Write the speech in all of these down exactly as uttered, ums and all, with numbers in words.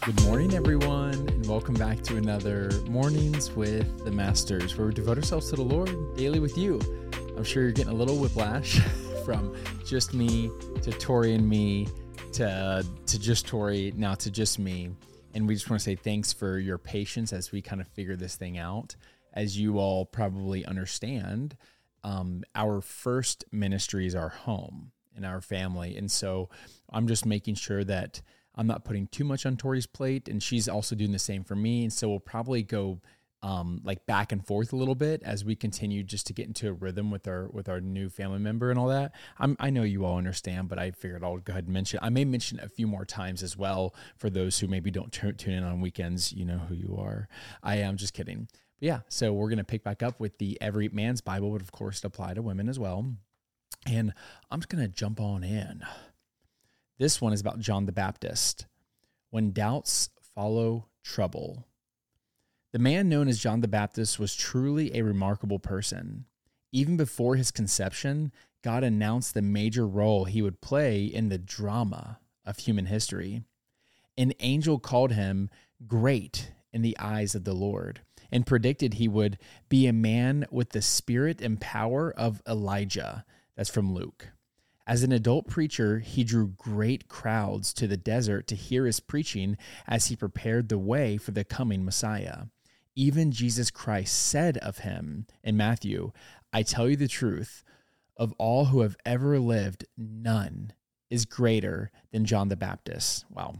Good morning, everyone, and welcome back to another Mornings with the Masters, where we devote ourselves to the Lord daily with you. I'm sure you're getting a little whiplash from just me to Tori and me to, to just Tori, now to just me. And we just want to say thanks for your patience as we kind of figure this thing out. As you all probably understand, um, our first ministry is our home and our family. And so I'm just making sure that I'm not putting too much on Tori's plate, and she's also doing the same for me. And so we'll probably go um, like back and forth a little bit as we continue just to get into a rhythm with our with our new family member and all that. I'm, I know you all understand, but I figured I'll go ahead and mention. I may mention a few more times as well for those who maybe don't t- tune in on weekends. You know who you are. I am just kidding. But yeah, so we're gonna pick back up with the Every Man's Bible, but of course it apply to women as well. And I'm just gonna jump on in. This one is about John the Baptist. When doubts follow trouble. The man known as John the Baptist was truly a remarkable person. Even before his conception, God announced the major role he would play in the drama of human history. An angel called him great in the eyes of the Lord and predicted he would be a man with the spirit and power of Elijah. That's from Luke. As an adult preacher, he drew great crowds to the desert to hear his preaching as he prepared the way for the coming Messiah. Even Jesus Christ said of him in Matthew, "I tell you the truth, of all who have ever lived, none is greater than John the Baptist." Wow.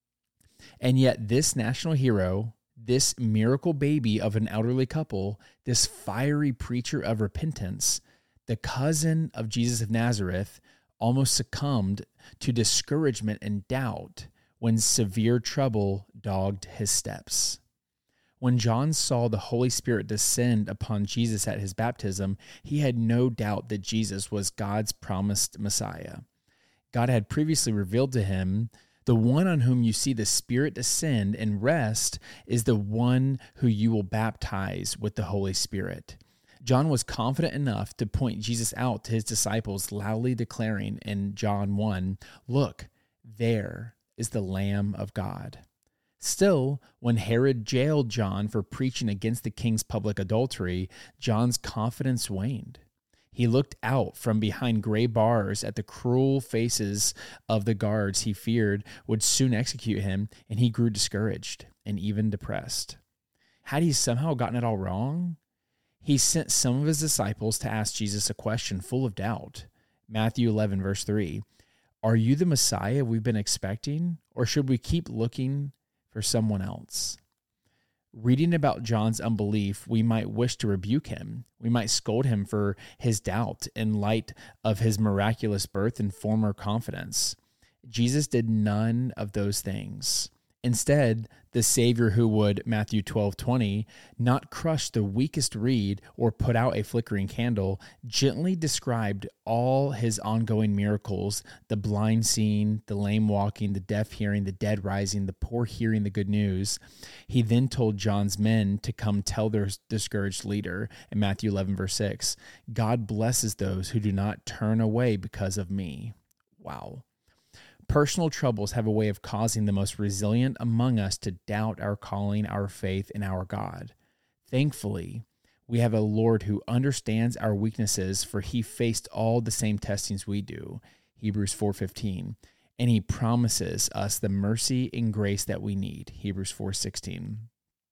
And yet this national hero, this miracle baby of an elderly couple, this fiery preacher of repentance, the cousin of Jesus of Nazareth, almost succumbed to discouragement and doubt when severe trouble dogged his steps. When John saw the Holy Spirit descend upon Jesus at his baptism, he had no doubt that Jesus was God's promised Messiah. God had previously revealed to him, "The one on whom you see the Spirit descend and rest is the one who you will baptize with the Holy Spirit." John was confident enough to point Jesus out to his disciples, loudly declaring in John one, "Look, there is the Lamb of God." Still, when Herod jailed John for preaching against the king's public adultery, John's confidence waned. He looked out from behind gray bars at the cruel faces of the guards he feared would soon execute him, and he grew discouraged and even depressed. Had he somehow gotten it all wrong? He sent some of his disciples to ask Jesus a question full of doubt. Matthew eleven, verse three, "Are you the Messiah we've been expecting, or should we keep looking for someone else?" Reading about John's unbelief, we might wish to rebuke him. We might scold him for his doubt in light of his miraculous birth and former confidence. Jesus did none of those things. Instead, the Savior who would, Matthew twelve twenty, not crush the weakest reed or put out a flickering candle, gently described all his ongoing miracles, the blind seeing, the lame walking, the deaf hearing, the dead rising, the poor hearing the good news. He then told John's men to come tell their discouraged leader in Matthew eleven, verse six, "God blesses those who do not turn away because of me." Wow. Personal troubles have a way of causing the most resilient among us to doubt our calling, our faith, and our God. Thankfully, we have a Lord who understands our weaknesses, for he faced all the same testings we do, Hebrews four fifteen, and he promises us the mercy and grace that we need, Hebrews four sixteen.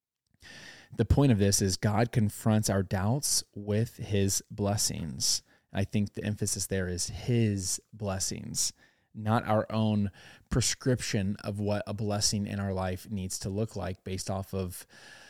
The point of this is God confronts our doubts with his blessings. I think the emphasis there is his blessings, not our own prescription of what a blessing in our life needs to look like based off of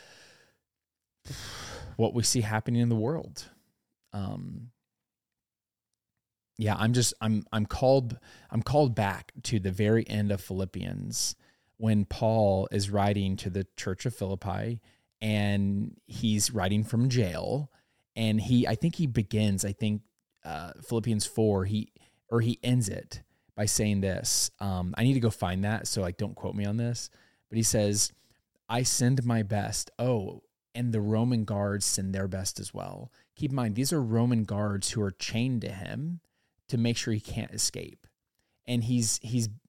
what we see happening in the world. Um, yeah, I'm just, I'm, I'm called, I'm called back to the very end of Philippians when Paul is writing to the church of Philippi, and he's writing from jail, and he, I think he begins, I think, uh, Philippians four, he, or he ends it by saying this. Um, I need to go find that, so like don't quote me on this. But he says, "I send my best." Oh, and the Roman guards send their best as well. Keep in mind, these are Roman guards who are chained to him to make sure he can't escape. And he's he's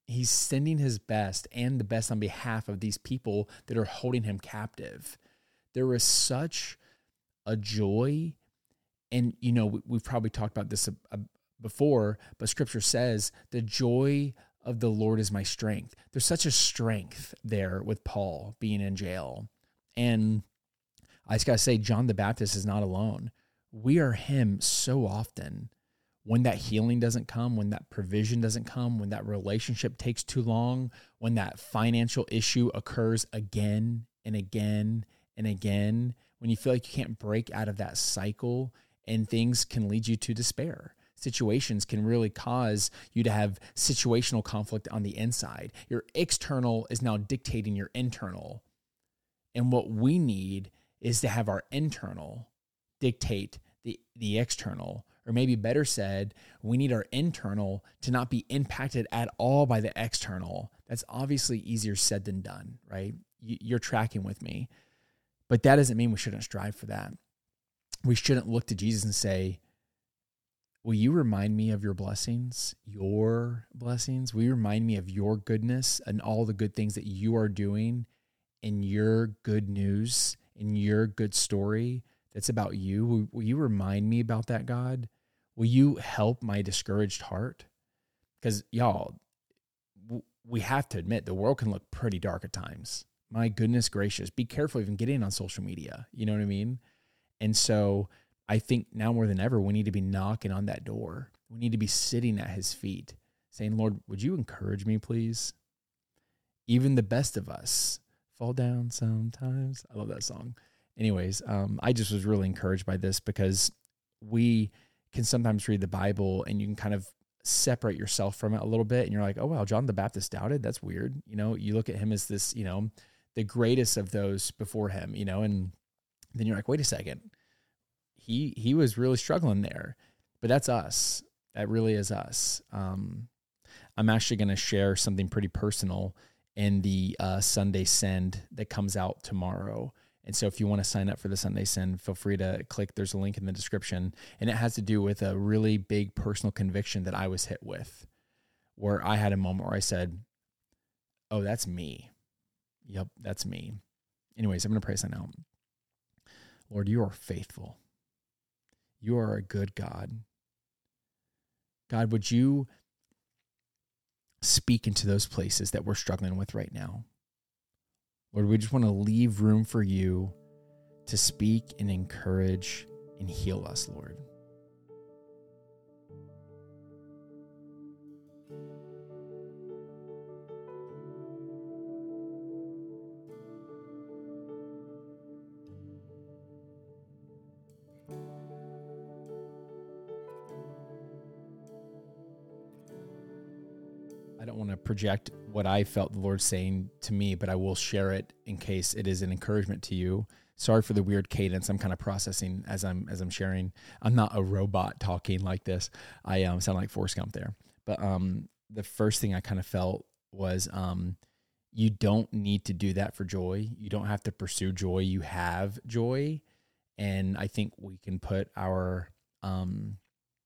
He's sending his best and the best on behalf of these people that are holding him captive. There was such a joy. And, you know, we, we've probably talked about this a, a, before, but scripture says the joy of the Lord is my strength. There's such a strength there with Paul being in jail. And I just got to say, John the Baptist is not alone. We are him so often. When that healing doesn't come, when that provision doesn't come, when that relationship takes too long, when that financial issue occurs again and again and again, when you feel like you can't break out of that cycle and things can lead you to despair. Situations can really cause you to have situational conflict on the inside. Your external is now dictating your internal. And what we need is to have our internal dictate the, the external. Or maybe better said, we need our internal to not be impacted at all by the external. That's obviously easier said than done, right? You're tracking with me. But that doesn't mean we shouldn't strive for that. We shouldn't look to Jesus and say, will you remind me of your blessings, your blessings? Will you remind me of your goodness and all the good things that you are doing in your good news, in your good story that's about you? Will, will you remind me about that, God? Will you help my discouraged heart? Because, y'all, we have to admit the world can look pretty dark at times. My goodness gracious, be careful even getting on social media. You know what I mean? And so I think now more than ever, we need to be knocking on that door. We need to be sitting at his feet saying, Lord, would you encourage me, please? Even the best of us fall down sometimes. I love that song. Anyways, um, I just was really encouraged by this because we can sometimes read the Bible and you can kind of separate yourself from it a little bit. And you're like, oh, wow, John the Baptist doubted. That's weird. You know, you look at him as this, you know, the greatest of those before him, you know, and then you're like, wait a second. He, he was really struggling there, but that's us. That really is us. Um, I'm actually going to share something pretty personal in the uh, Sunday Send that comes out tomorrow. And so if you want to sign up for the Sunday Send, feel free to click. There's a link in the description. And it has to do with a really big personal conviction that I was hit with, where I had a moment where I said, oh, that's me. Yep, that's me. Anyways, I'm going to pray sign out. Lord, you are faithful. You are a good God. God, would you speak into those places that we're struggling with right now? Lord, we just want to leave room for you to speak and encourage and heal us, Lord. I don't want to project what I felt the Lord saying to me, but I will share it in case it is an encouragement to you. Sorry for the weird cadence. I'm kind of processing as I'm as I'm sharing. I'm not a robot talking like this. I um, sound like Forrest Gump there. But um, the first thing I kind of felt was um, you don't need to do that for joy. You don't have to pursue joy. You have joy. And I think we can put our um,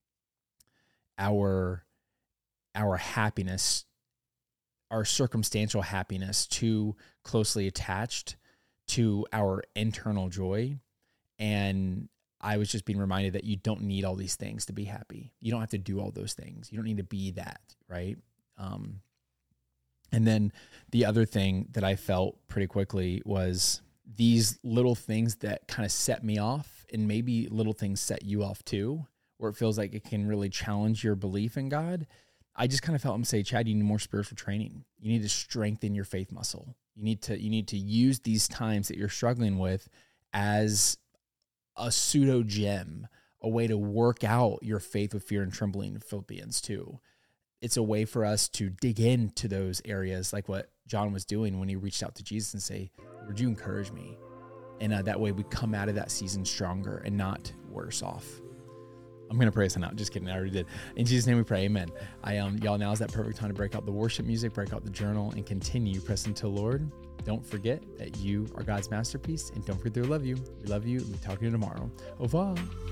our our happiness, our circumstantial happiness, too closely attached to our internal joy. And I was just being reminded that you don't need all these things to be happy. You don't have to do all those things. You don't need to be that, right? Um, and then the other thing that I felt pretty quickly was these little things that kind of set me off, and maybe little things set you off too, where it feels like it can really challenge your belief in God. I just kind of felt him say, Chad, you need more spiritual training. You need to strengthen your faith muscle. You need to, you need to use these times that you're struggling with as a pseudo gym, a way to work out your faith with fear and trembling, Philippians two. It's a way for us to dig into those areas like what John was doing when he reached out to Jesus and say, would you encourage me? And uh, that way we come out of that season stronger and not worse off. I'm going to pray this out. Just kidding. I already did. In Jesus' name we pray. Amen. I, um, y'all, now is that perfect time to break out the worship music, break out the journal, and continue pressing to the Lord. Don't forget that you are God's masterpiece, and don't forget to love you. We love you. We'll be talking to you tomorrow. Au revoir.